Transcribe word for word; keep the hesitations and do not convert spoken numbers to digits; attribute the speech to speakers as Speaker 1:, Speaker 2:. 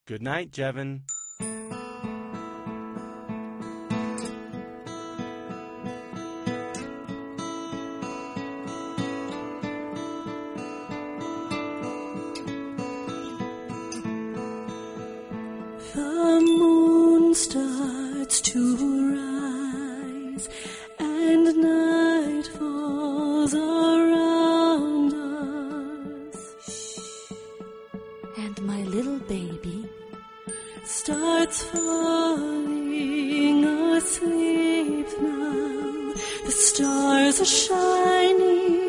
Speaker 1: Good night, Jevin.
Speaker 2: The moon starts to rise, and night falls around us.
Speaker 3: And my little baby
Speaker 2: starts falling asleep now. The stars are shining